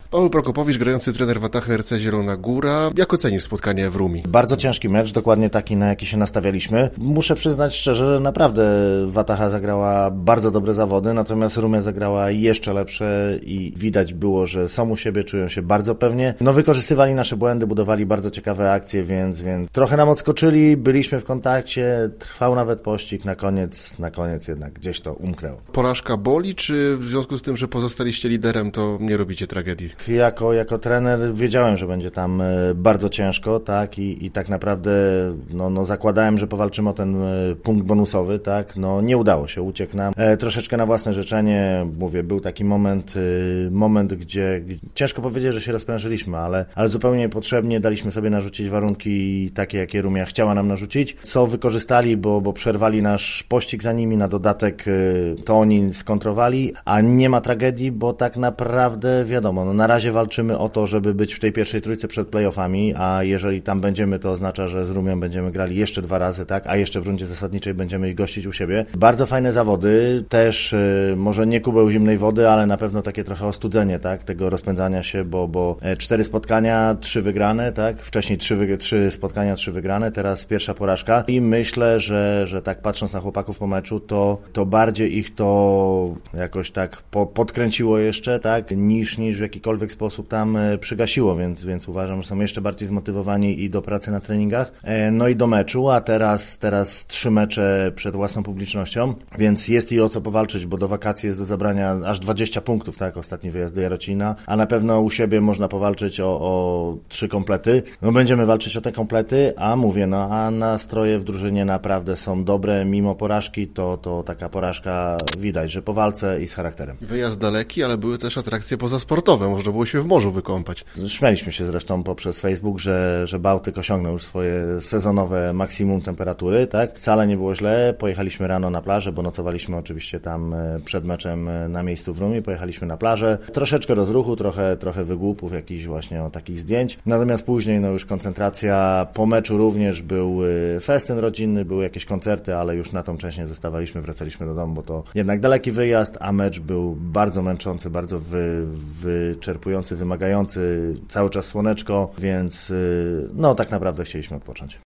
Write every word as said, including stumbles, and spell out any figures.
Paweł Prokopowicz, grający trener Watahy R C Zielona Góra. Jak ocenisz spotkanie w Rumi? Bardzo ciężki mecz, dokładnie taki, na jaki się nastawialiśmy. Muszę przyznać szczerze, że naprawdę Wataha zagrała bardzo dobre zawody, natomiast Rumia zagrała jeszcze lepsze i widać było, że są u siebie, czują się bardzo pewnie. No wykorzystywali nasze błędy, budowali bardzo ciekawe akcje, więc, więc trochę nam odskoczyli, byliśmy w kontakcie, trwał nawet pościg, na koniec, na koniec jednak gdzieś to umknęło. Porażka boli, czy w związku z tym, że pozostaliście liderem, to nie robicie tragedii? Jako, jako trener wiedziałem, że będzie tam bardzo ciężko, tak, i, i tak naprawdę no, no zakładałem, że powalczymy o ten punkt bonusowy, tak, no nie udało się, uciekł nam e, troszeczkę na własne życzenie, mówię, był taki moment, y, moment, gdzie, gdzie ciężko powiedzieć, że się rozprężyliśmy, ale, ale zupełnie niepotrzebnie daliśmy sobie narzucić warunki takie, jakie Rumia chciała nam narzucić, co wykorzystali, bo, bo przerwali nasz pościg za nimi, na dodatek y, to oni skontrowali, a nie ma tragedii, bo tak naprawdę wiadomo, no na razie walczymy o to, żeby być w tej pierwszej trójce przed playoffami, a jeżeli tam będziemy, to oznacza, że z Rumią będziemy grali jeszcze dwa razy, tak, a jeszcze w rundzie zasadniczej będziemy ich gościć u siebie. Bardzo fajne zawody, też y, może nie kubeł zimnej wody, ale na pewno takie trochę ostudzenie, tak, tego rozpędzania się, bo, bo cztery spotkania, trzy wygrane, tak, wcześniej trzy, wy, trzy spotkania, trzy wygrane, teraz pierwsza porażka i myślę, że, że tak patrząc na chłopaków po meczu, to, to bardziej ich to jakoś tak po, podkręciło jeszcze, tak, niż, niż w jakikolwiek sposób tam przygasiło, więc, więc uważam, że są jeszcze bardziej zmotywowani i do pracy na treningach, no i do meczu, a teraz, teraz trzy mecze przed własną publicznością, więc jest i o co powalczyć, bo do wakacji jest do zabrania aż dwadzieścia punktów, tak, ostatni wyjazd do Jarocina, a na pewno u siebie można powalczyć o, o trzy komplety, no będziemy walczyć o te komplety, a mówię, no a nastroje w drużynie naprawdę są dobre, mimo porażki, to, to taka porażka widać, że po walce i z charakterem. Wyjazd daleki, ale były też atrakcje pozasportowe, można było się w morzu wykąpać. Śmialiśmy się zresztą poprzez Facebook, że, że Bałtyk osiągnął już swoje sezonowe maksimum temperatury, tak? Wcale nie było źle, pojechaliśmy rano na plażę, bo nocowaliśmy oczywiście tam przed meczem na miejscu w Rumie, pojechaliśmy na plażę, troszeczkę rozruchu, trochę, trochę wygłupów, jakichś właśnie o takich zdjęć, natomiast później no już koncentracja, po meczu również był festyn rodzinny, były jakieś koncerty, ale już na tą część nie zostawaliśmy, wracaliśmy do domu, bo to jednak daleki wyjazd, a mecz był bardzo męczący, bardzo wy, wyczerpujący, wymagający, cały czas słoneczko, więc no tak naprawdę chcieliśmy odpocząć.